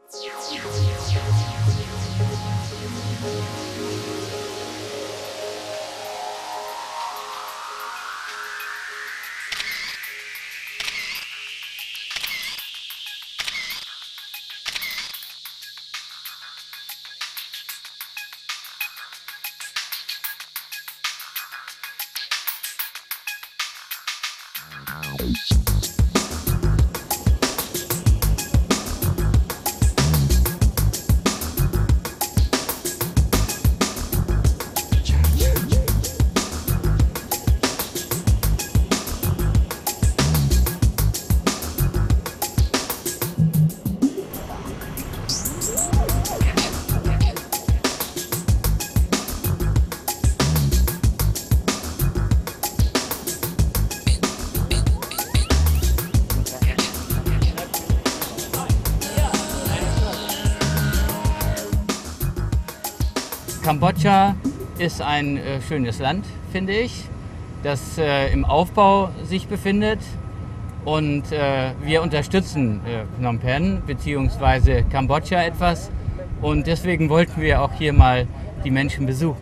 Kambodscha ist ein schönes Land, finde ich, das im Aufbau sich befindet. Und wir unterstützen Phnom Penh bzw. Kambodscha etwas. Und deswegen wollten wir auch hier mal die Menschen besuchen.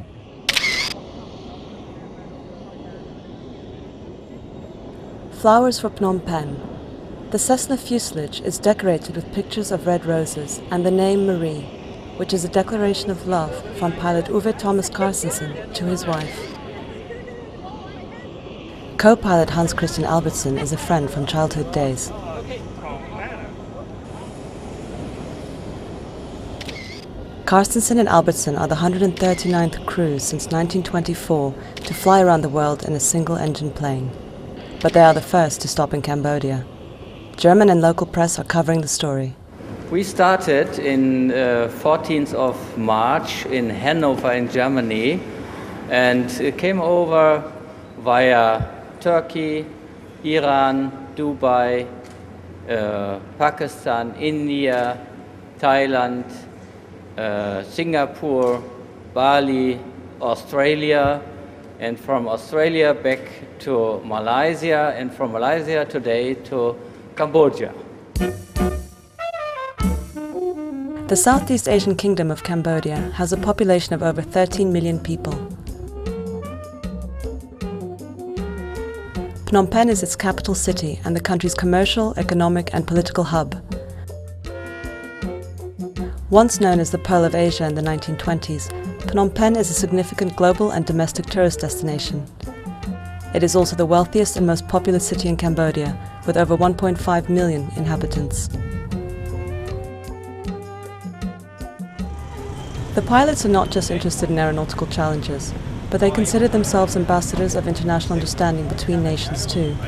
Flowers for Phnom Penh. The Cessna fuselage is decorated with pictures of red roses and the name Marie, which is a declaration of love from pilot Uwe Thomas Carstensen to his wife. Co-pilot Hans Christian Albertsen is a friend from childhood days. Carstensen and Albertsen are the 139th crew since 1924 to fly around the world in a single-engine plane. But they are the first to stop in Cambodia. German and local press are covering the story. We started in 14th of March in Hanover in Germany and came over via Turkey, Iran, Dubai, Pakistan, India, Thailand, Singapore, Bali, Australia, and from Australia back to Malaysia, and from Malaysia today to Cambodia. The Southeast Asian Kingdom of Cambodia has a population of over 13 million people. Phnom Penh is its capital city and the country's commercial, economic and political hub. Once known as the Pearl of Asia in the 1920s, Phnom Penh is a significant global and domestic tourist destination. It is also the wealthiest and most populous city in Cambodia, with over 1.5 million inhabitants. The pilots are not just interested in aeronautical challenges, but they consider themselves ambassadors of international understanding between nations too.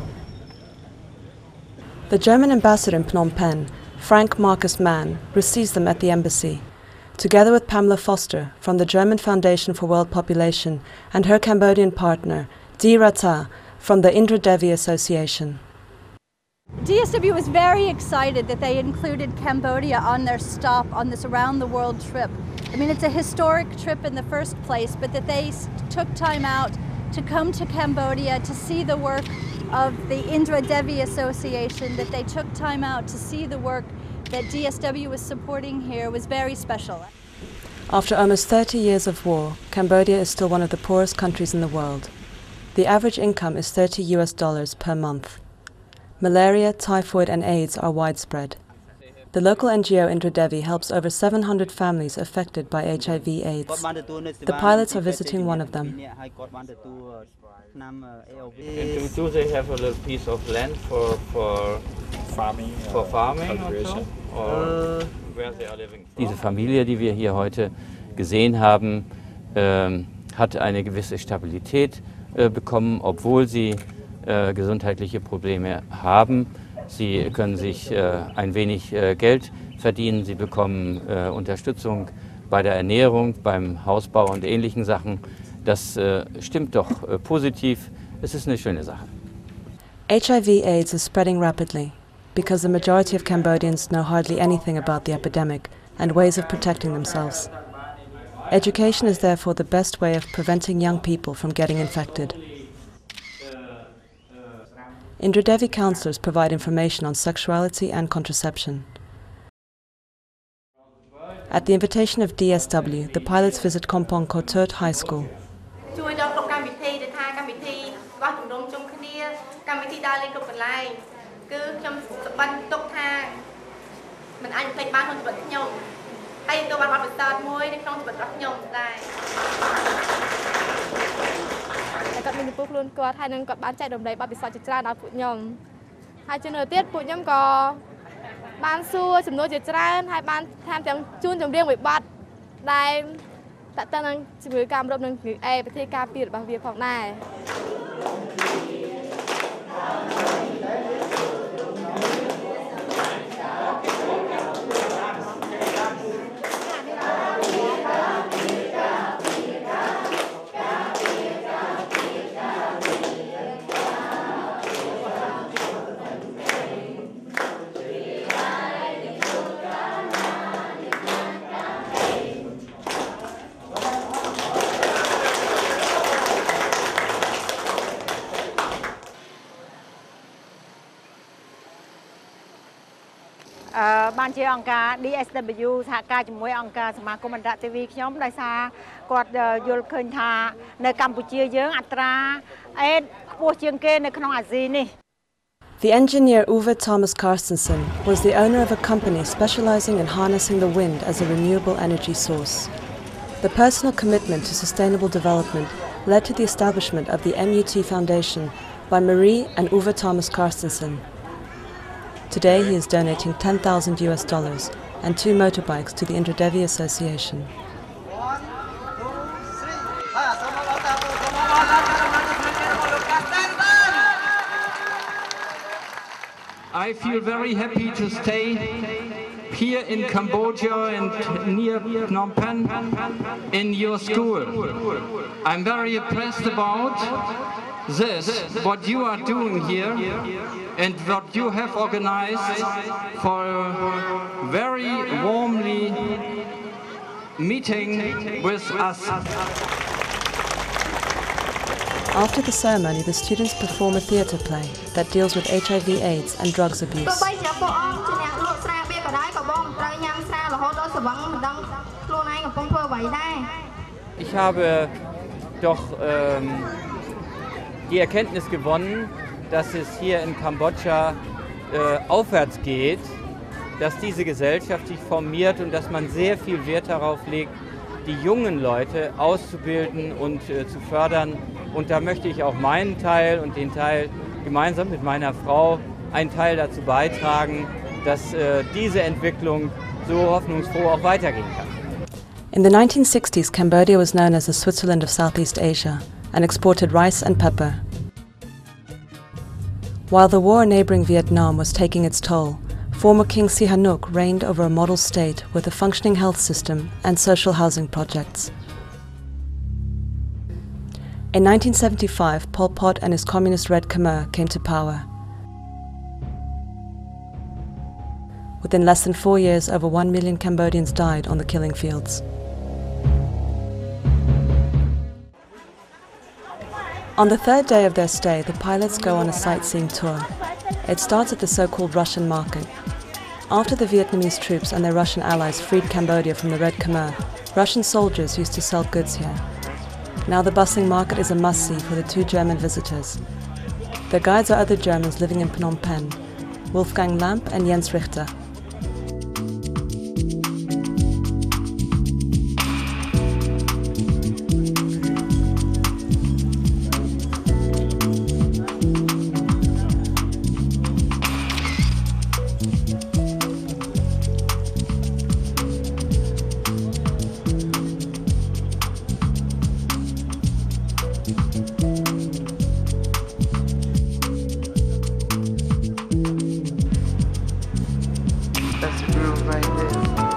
The German ambassador in Phnom Penh, Frank Marcus Mann, receives them at the embassy, together with Pamela Foster from the German Foundation for World Population and her Cambodian partner, Dee Rata, from the Indra Devi Association. DSW was very excited that they included Cambodia on their stop on this around-the-world trip. I mean, it's a historic trip in the first place, but that they took time out to come to Cambodia to see the work of the Indra Devi Association, that they took time out to see the work that DSW was supporting here was very special. After almost 30 years of war, Cambodia is still one of the poorest countries in the world. The average income is $30 per month. Malaria, typhoid and AIDS are widespread. The local NGO Indra Devi helps over 700 families affected by HIV/AIDS. The pilots are visiting one of them. Do they have a little piece of land for farming, also? Or where they are living? Diese Familie, die wir hier heute gesehen haben, hat eine gewisse Stabilität bekommen, obwohl sie gesundheitliche Probleme haben. Sie können sich ein wenig Geld verdienen, sie bekommen Unterstützung bei der Ernährung, beim Hausbau und ähnlichen Sachen. Das stimmt doch positiv. Es ist eine schöne Sache. HIV/AIDS is spreading rapidly because the majority of Cambodians know hardly anything about the epidemic and ways of protecting themselves. Education is therefore the best way of preventing young people from getting infected. Indra Devi counselors provide information on sexuality and contraception. At the invitation of DSW, the pilots visit Kompong Kothert High School. ជួយដល់គ្រប់កម្មវិធីដែលថាកម្មវិធីបោះជំរំជុំគ្នាកម្មវិធីដើរលេងគ្រប់កន្លែងគឺខ្ញុំសម្បត្តិទុកថាមិនអាចភ្លេចបានក្នុងជីវិតខ្ញុំហើយក៏បានបទពិសោធន៍មួយនៅក្នុងជីវិតរបស់ខ្ញុំដែរគាត់មានចំពោះខ្លួនគាត់ហើយនឹងគាត់បានចែករំលែកបទពិសោធន៍ជាច្រើនដល់ពួកខ្ញុំហើយជានៅទៀតពួកខ្ញុំក៏បានសួរចំនួនជាច្រើនហើយបានថែមទាំងជូនចម្រៀងមួយបទដែលតើតើនឹងជំងឺកាមរោគនឹងជំងឺអេប្រទេសការពាររបស់វាផងដែរបានជាអង្គការ DSW សហការជាមួយអង្គការសមាគមអន្តរជាតិវីខ្ញុំដោយសារគាត់យល់ឃើញថានៅកម្ពុជាយើងអត្រាអេដខ្ពស់ជាងគេនៅក្នុងអាស៊ីនេះ The engineer Uwe Thomas Carstensen was the owner of a company specializing in harnessing the wind as a renewable energy source. The personal commitment to sustainable development led to the establishment of the MUT Foundation by Marie and Uwe Thomas Carstensen. Today he is donating $10,000 and 2 motorbikes to the Indra Devi Association. I feel very happy to stay here in Cambodia and near Phnom Penh in your school. I'm very impressed about this, what you are doing here and what you have organized for a very warmly meeting with us. After the ceremony, the students perform a theatre play that deals with HIV/AIDS and drugs abuse. Ich habe doch die Erkenntnis gewonnen, dass es hier in Kambodscha aufwärts geht, dass diese Gesellschaft sich formiert und dass man sehr viel Wert darauf legt, die jungen Leute auszubilden und zu fördern. Und da möchte ich auch meinen Teil und den Teil gemeinsam mit meiner Frau einen Teil dazu beitragen, dass diese Entwicklung so hoffnungsfroh auch weitergehen kann. In the 1960s, Cambodia was known as the Switzerland of Southeast Asia and exported rice and pepper. While the war in neighbouring Vietnam was taking its toll, former King Sihanouk reigned over a model state with a functioning health system and social housing projects. In 1975, Pol Pot and his communist Red Khmer came to power. Within less than 4 years, over 1 million Cambodians died on the killing fields. On the third day of their stay, the pilots go on a sightseeing tour. It starts at the so-called Russian market. After the Vietnamese troops and their Russian allies freed Cambodia from the Red Khmer, Russian soldiers used to sell goods here. Now the bustling market is a must-see for the 2 German visitors. Their guides are other Germans living in Phnom Penh, Wolfgang Lamp and Jens Richter. That's the groove right there.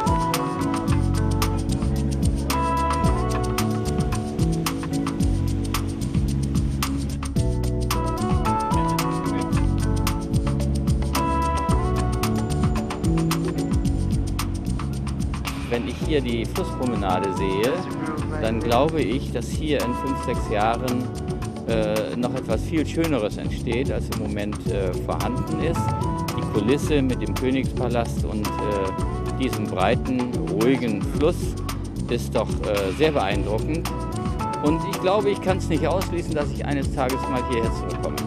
Wenn ich hier die Flusspromenade sehe, dann glaube ich, dass hier in 5, 6 Jahren noch etwas viel Schöneres entsteht, als im Moment vorhanden ist. Die Kulisse mit dem Königspalast und diesem breiten, ruhigen Fluss ist doch sehr beeindruckend. Und ich glaube, ich kann es nicht ausschließen, dass ich eines Tages mal hierher zurückkomme.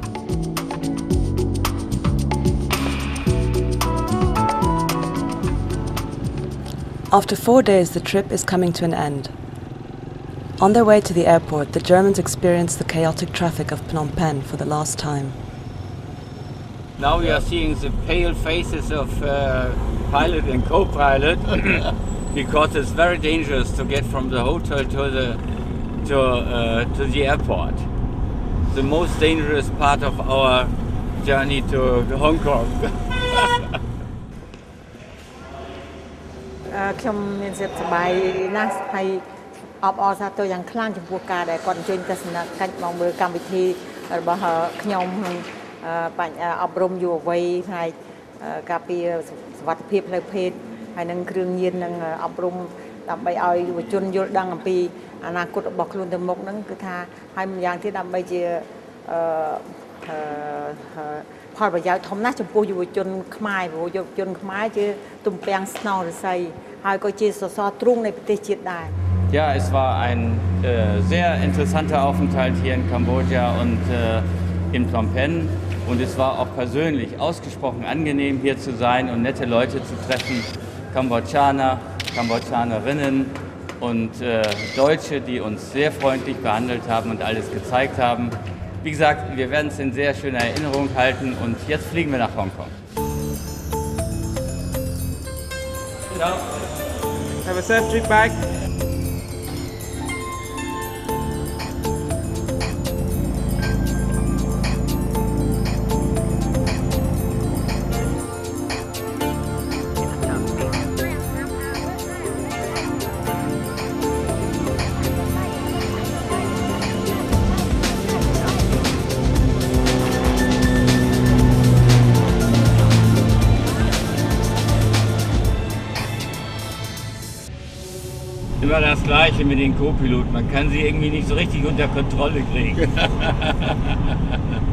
After 4 days, the trip is coming to an end. On their way to the airport, the Germans experienced the chaotic traffic of Phnom Penh for the last time. Now we are seeing the pale faces of pilot and co-pilot because it's very dangerous to get from the hotel to the airport. The most dangerous part of our journey to Hong Kong. ខ្ញុំមានសេចក្ដីណាស់ហើយអបអរសាទរយ៉ាងខ្លាំងចំពោះការដែលគាត់អញ្ជើញទស្សនកិច្ចមកមើលកម្មវិធីរបស់ខ្ញុំអប់រំយុវវ័យផ្នែកការពារសុវត្ថិភាពផ្លូវភេទហើយនឹងគ្រឿងញៀននិងអប់រំដើម្បីឲ្យយុវជនយល់ដឹងអំពីអនាគតរបស់ខ្លួនទៅមុខហ្នឹងគឺថាហើយម្យ៉ាងទៀតដើម្បីជាផលប្រយោជន៍ធំណាស់ចំពោះយុវជនខ្មែរព្រោះយុវជនខ្មែរជាទំពាំងស្នងរិស័យហើយក៏ជាសសរទ្រូងនៃប្រទេសជាតិដែរ Ja, es war ein sehr interessanter Aufenthalt hier in Kambodscha und in Phnom Penh. Und es war auch persönlich ausgesprochen angenehm, hier zu sein und nette Leute zu treffen. Kambodschaner, Kambodschanerinnen und Deutsche, die uns sehr freundlich behandelt haben und alles gezeigt haben. Wie gesagt, wir werden es in sehr schöner Erinnerung halten und jetzt fliegen wir nach Hongkong. Ciao. Have a safe trip back. Immer das Gleiche mit den Co-Piloten. Man kann sie irgendwie nicht so richtig unter Kontrolle kriegen.